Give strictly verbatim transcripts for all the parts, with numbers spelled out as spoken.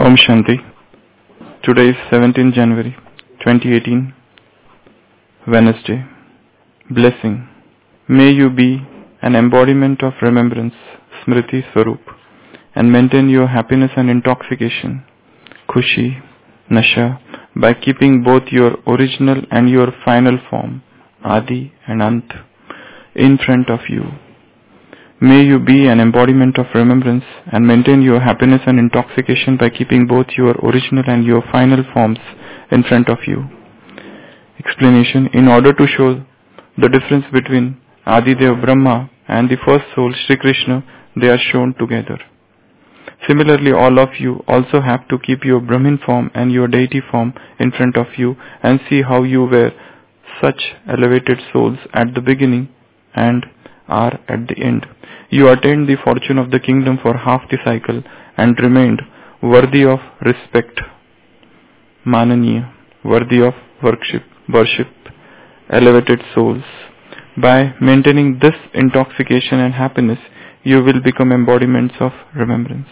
Om Shanti. Today is seventeenth January twenty eighteen, Wednesday. Blessing. May you be an embodiment of remembrance, Smriti Swarup, and maintain your happiness and intoxication, Khushi, Nasha, by keeping both your original and your final form, Adi and Ant, in front of you. May you be an embodiment of remembrance and maintain your happiness and intoxication by keeping both your original and your final forms in front of you. Explanation. In order to show the difference between Adidev Brahma and the first soul, Shri Krishna, they are shown together. Similarly, all of you also have to keep your Brahmin form and your deity form in front of you and see how you were such elevated souls at the beginning and are at the end. You attained the fortune of the kingdom for half the cycle and remained worthy of respect, mananiya, worthy of worship, worship, elevated souls. By maintaining this intoxication and happiness, you will become embodiments of remembrance.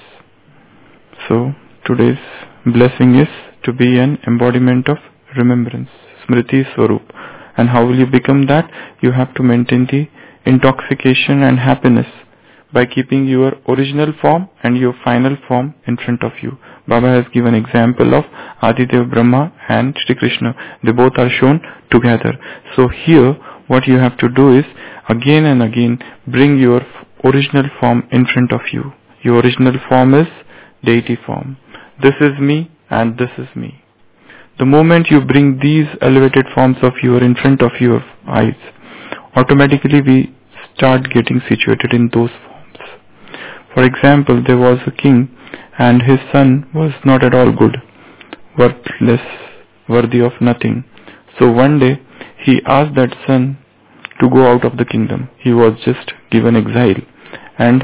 So, today's blessing is to be an embodiment of remembrance, Smriti Swarup. And how will you become that? You have to maintain the intoxication and happiness by keeping your original form and your final form in front of you. Baba has given example of Adidev Brahma and Shri Krishna. They both are shown together. So here what you have to do is again and again bring your original form in front of you. Your original form is deity form. This is me and this is me. The moment you bring these elevated forms of your in front of your eyes, automatically we start getting situated in those forms. For example, there was a king and his son was not at all good, worthless, worthy of nothing. So one day he asked that son to go out of the kingdom. He was just given exile, and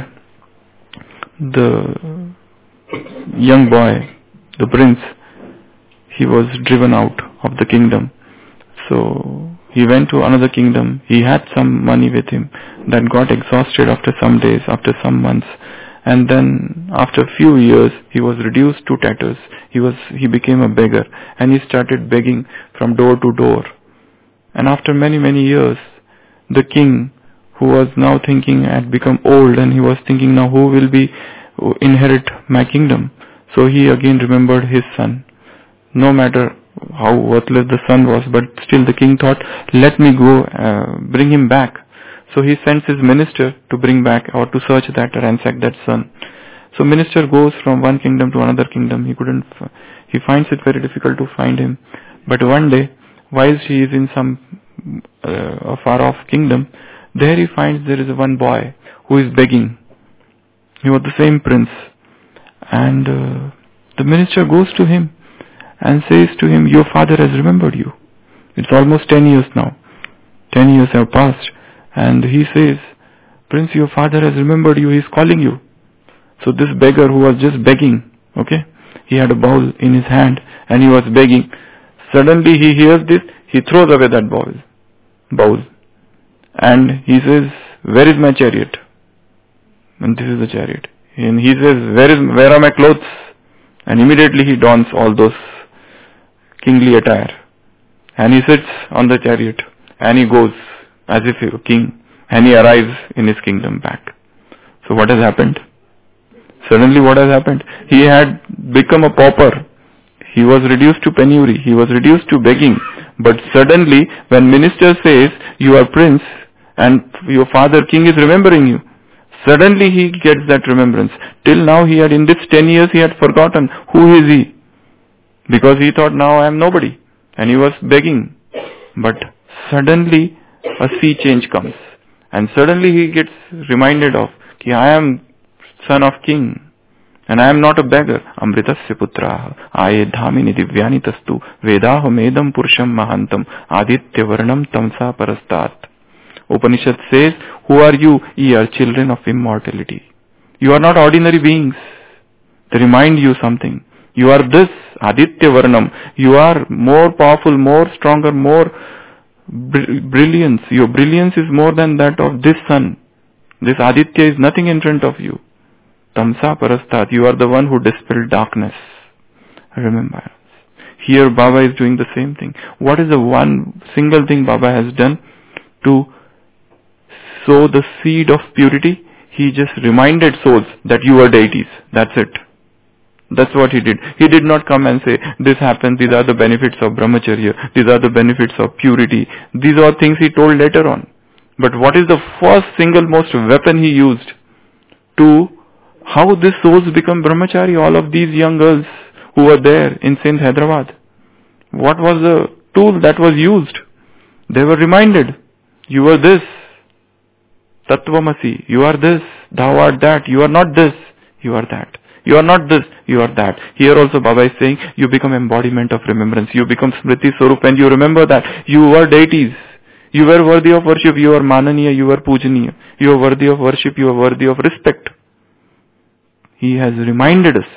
the young boy, the prince, he was driven out of the kingdom. So he went to another kingdom. He had some money with him that got exhausted after some days, after some months. And then after a few years, he was reduced to tatters. He was, he became a beggar and he started begging from door to door. And after many, many years, the king, who was now thinking, had become old, and he was thinking, now who will be inherit my kingdom? So he again remembered his son. No matter how worthless the son was, but still the king thought, let me go, uh, bring him back. So he sends his minister to bring back or to search that, ransack that son. So minister goes from one kingdom to another kingdom. He couldn't, he finds it very difficult to find him. But one day, while he is in some uh, far off kingdom, there he finds there is one boy who is begging. He was the same prince. And uh, the minister goes to him and says to him, your father has remembered you. It's almost ten years now. Ten years have passed. And he says, Prince, your father has remembered you. He is calling you. So this beggar who was just begging, okay, he had a bowl in his hand and he was begging. Suddenly he hears this, he throws away that bowl. bowl. And he says, where is my chariot? And this is the chariot. And he says, where is, where are my clothes? And immediately he dons all those kingly attire. And he sits on the chariot and he goes as if he were king, and he arrives in his kingdom back. So what has happened? Suddenly what has happened? He had become a pauper. He was reduced to penury. He was reduced to begging. But suddenly when minister says, you are prince and your father king is remembering you, suddenly he gets that remembrance. Till now he had, in this ten years, he had forgotten who is he. Because he thought, now I am nobody. And he was begging. But suddenly a sea change comes. And suddenly he gets reminded of, ki I am son of king. And I am not a beggar. Amritasya putraha aye dhamini divyani tastu vedaho medam purusham mahantam aditya varnam tamsa parastat. Upanishad says, who are you? Ye are children of immortality. You are not ordinary beings. They remind you something. You are this Aditya Varnam. You are more powerful, more stronger, more br- brilliance. Your brilliance is more than that of this sun. This Aditya is nothing in front of you. Tamsa Parastat. You are the one who dispelled darkness. remembrance. Here Baba is doing the same thing. What is the one single thing Baba has done to sow the seed of purity? He just reminded souls that you are deities. That's it. That's what he did. He did not come and say, this happens, these are the benefits of brahmacharya, these are the benefits of purity. These are things he told later on. But what is the first single most weapon he used to how these souls become brahmachari, all of these young girls who were there in Sindh, Hyderabad? What was the tool that was used? They were reminded, you are this, Tattvamasi, you are this, thou art that, you are not this, you are that. You are not this, you are that. Here also Baba is saying, you become embodiment of remembrance. You become Smriti Swarup and you remember that you were deities. You were worthy of worship, you are Mananiya, you are Pujaniya. You are worthy of worship, you are worthy of respect. He has reminded us.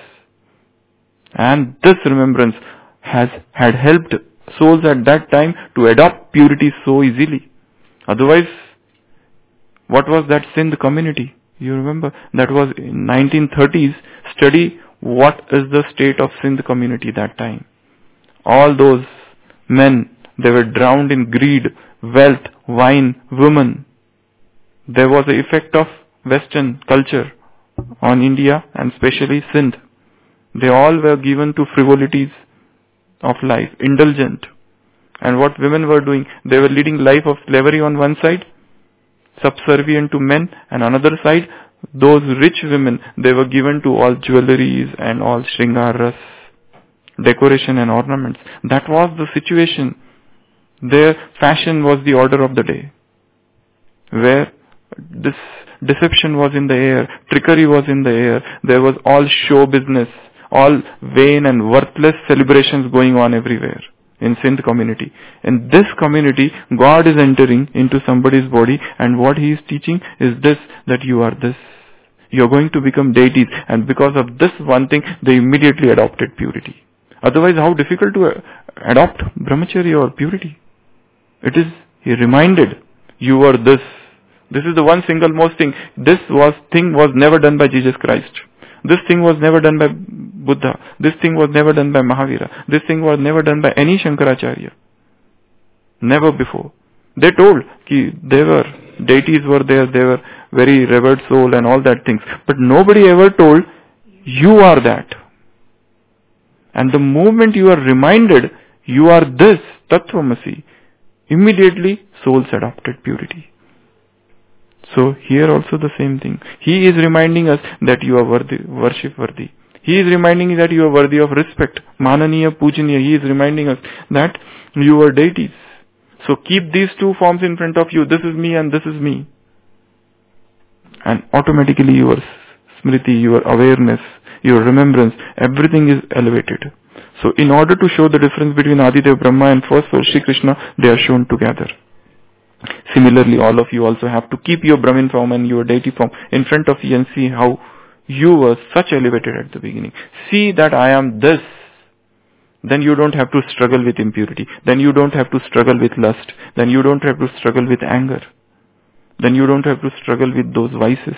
And this remembrance has had helped souls at that time to adopt purity so easily. Otherwise, what was that Sindh community? You remember, that was in nineteen thirties. Study what is the state of Sindh community that time. All those men, they were drowned in greed, wealth, wine, women. There was the effect of Western culture on India and especially Sindh. They all were given to frivolities of life, indulgent. And what women were doing, they were leading life of slavery on one side, subservient to men, and another side, those rich women, they were given to all jewelries and all shringaras, decoration and ornaments. That was the situation. Their fashion was the order of the day, where this deception was in the air, trickery was in the air, there was all show business, all vain and worthless celebrations going on everywhere in Sindh community. In this community, God is entering into somebody's body, and what He is teaching is this, that you are this. You are going to become deities, and because of this one thing, they immediately adopted purity. Otherwise, how difficult to uh, adopt brahmacharya or purity? It is, he reminded, you are this. This is the one single most thing. This was thing was never done by Jesus Christ. This thing was never done by Buddha. This thing was never done by Mahavira. This thing was never done by any Shankaracharya. Never before. They told ki they were, deities were there, they were very revered soul and all that things. But nobody ever told, you are that. And the moment you are reminded, you are this, Tattvamasi, immediately souls adopted purity. So here also the same thing. He is reminding us that you are worthy, worship worthy. He is reminding that you are worthy of respect. Mananiya, Pujaniya. He is reminding us that you are deities. So keep these two forms in front of you. This is me and this is me. And automatically your smriti, your awareness, your remembrance, everything is elevated. So in order to show the difference between Adidev Brahma and first Lord Shri Krishna, they are shown together. Similarly, all of you also have to keep your Brahmin form and your deity form in front of you and see how you were such elevated at the beginning. See that I am this. Then you don't have to struggle with impurity. Then you don't have to struggle with lust. Then you don't have to struggle with anger. Then you don't have to struggle with those vices.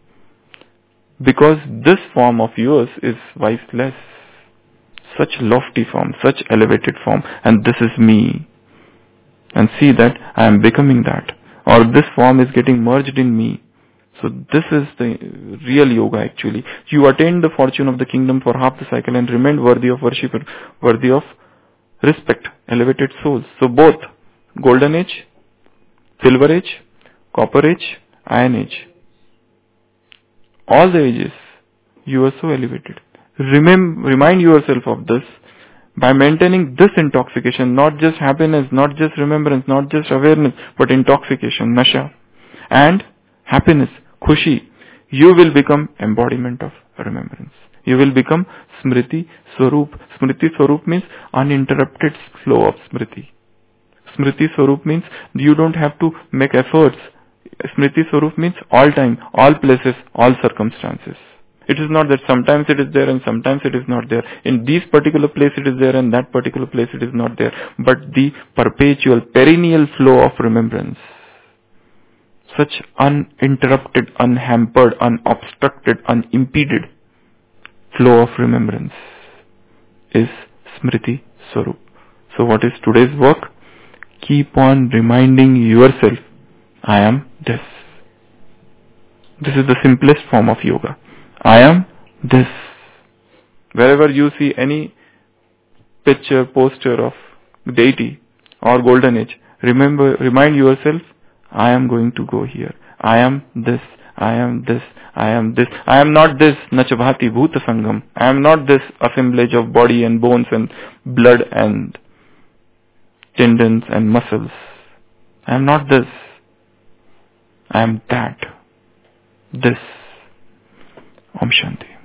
Because this form of yours is viceless. Such lofty form, such elevated form. And this is me. And see that I am becoming that. Or this form is getting merged in me. So this is the real yoga actually. You attained the fortune of the kingdom for half the cycle and remained worthy of worship, worthy of respect, elevated souls. So both golden age, silver age, copper age, iron age. All the ages, you are so elevated. Remem- remind yourself of this. By maintaining this intoxication, not just happiness, not just remembrance, not just awareness, but intoxication, nasha, and happiness, khushi, you will become embodiment of remembrance. You will become smriti swarup. Smriti swarup means uninterrupted flow of smriti. Smriti swarup means you don't have to make efforts. Smriti swarup means all time, all places, all circumstances. It is not that sometimes it is there and sometimes it is not there. In this particular place it is there and that particular place it is not there. But the perpetual, perennial flow of remembrance. Such uninterrupted, unhampered, unobstructed, unimpeded flow of remembrance. is Smriti Swarup. So what is today's work? Keep on reminding yourself, I am this. This is the simplest form of yoga. I am this. Wherever you see any picture, poster of deity or golden age, remember, remind yourself, I am going to go here. I am this. I am this. I am this. I am not this Nachabhati Bhuta Sangam. I am not this assemblage of body and bones and blood and tendons and muscles. I am not this. I am that. This. Om Shanti.